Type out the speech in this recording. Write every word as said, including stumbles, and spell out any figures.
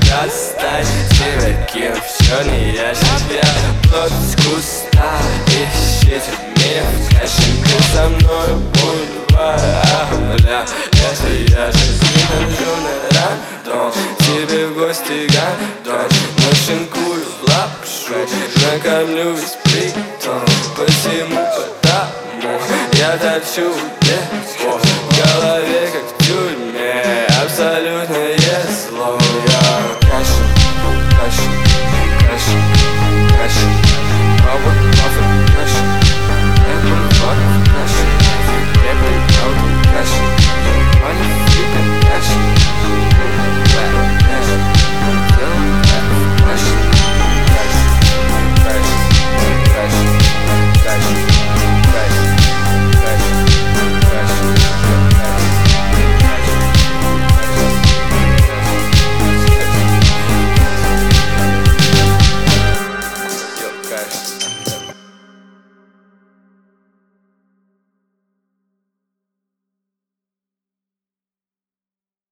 достать сироки, все не я себя. Плод с куста, ищите меня в качестве со мной бульвар. Бля, это я же хожу на рандом, тебе в гости гандон. Нашинкую лапшу, накормлю весь притон. Посему потому я торчу где в голове.